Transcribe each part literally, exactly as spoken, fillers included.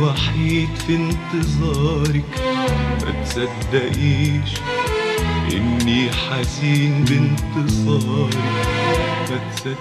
وحيد في انتظارك، ما تصدقيش إني حزين بانتصارك، ما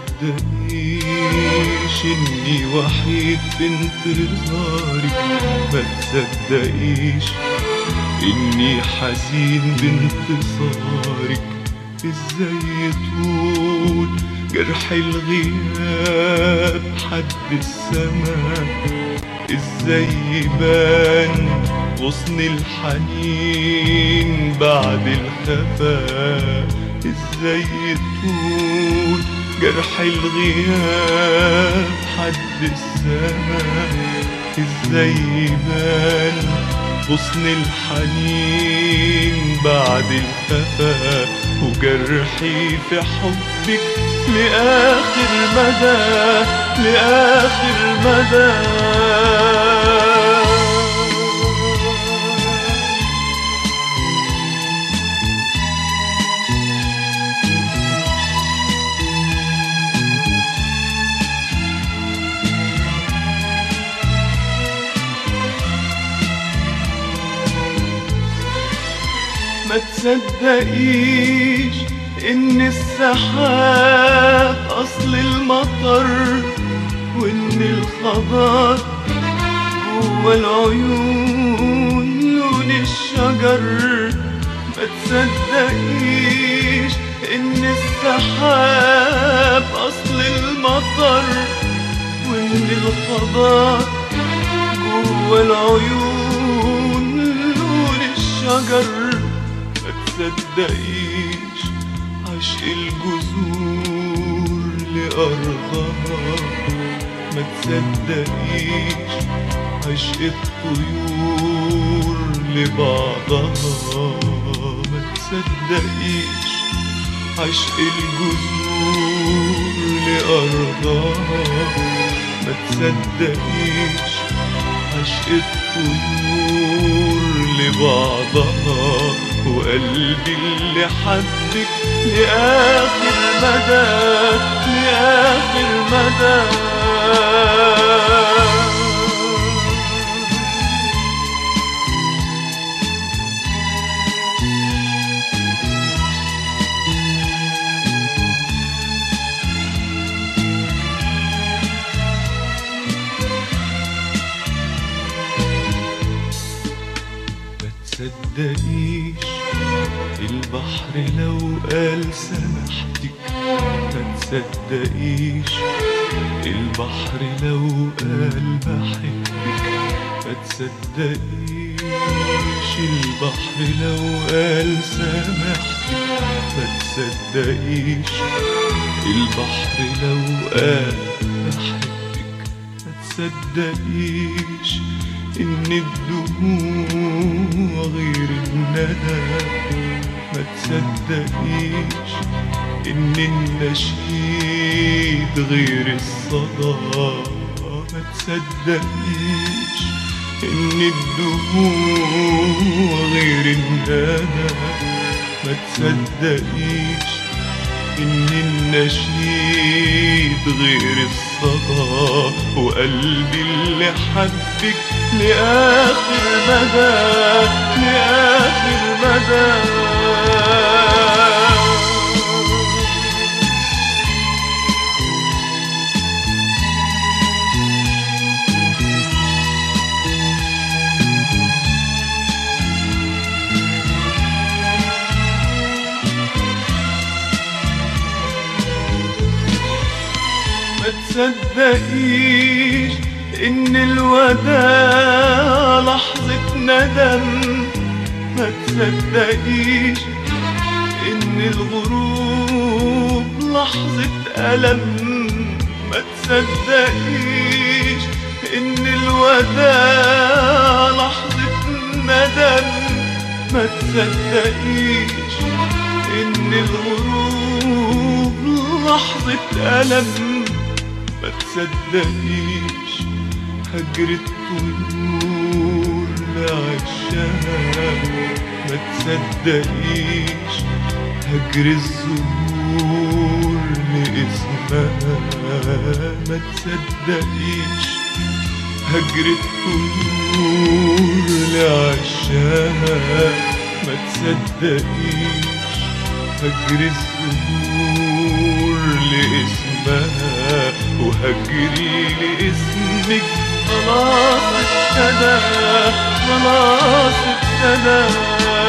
تصدقيش إني وحيد في انتظارك، ما تصدقيش إني حزين بانتصارك. إزاي يطول جرح الغياب حد السماء، إزاي يبان غصن الحنين بعد الخفاء، إزاي يطول جرح الغياب حد السماء، إزاي يبان غصن الحنين بعد الخفاء، وجرحي في حبك لآخر مدى، لآخر مدى. ما تصدقيش إن السحاب أصل المطر، وإن الخضار جوا العيون لون الشجر. ما تصدقيش إن السحاب أصل المطر، وإن الخضار جوا العيون لون الشجر. ما تصدقيش عشق الجذور لأرضها، ما تصدقيش عشق الطيور لبعضها، ما تصدقيش عشق الجذور لأرضها، ما تصدقيش عشق الطيور لبعضها، وقلبي اللي حبك لآخر مدى، لآخر مدى. تصدقيش البحر لو قال سامحتك، ما تصدقيش البحر لو قال بحبك، ما تصدقيش البحر لو قال سامحتك، ما تصدقيش البحر لو قال بحبك، ما تصدقيش إن الدموع غير الندى، ما تصدقيش إن النشيد غير الصدى، ما تصدقيش إن الدموع غير الندى، ما تصدقيش إن النشيد غير الصدى، وقلبي اللي حبك لآخر مدى، لآخر مدى. ما تصدقيش إن الوداع لحظة ندم، ما تصدقيش إن الغروب لحظة ألم، ما تصدقيش إن الوداع لحظة ندم، ما تصدقيش إن الغروب لحظة ألم، ما تصدقيش هجر الطيور لعشها، ما تصدقيش هجر الزهور لاسمها، ما تصدقيش هجر الطيور الزهور لعشاها ما تصدقيش، هجري الزهور لاسمها وهجري لاسمك، خلاص ابتدى خلاص ابتدى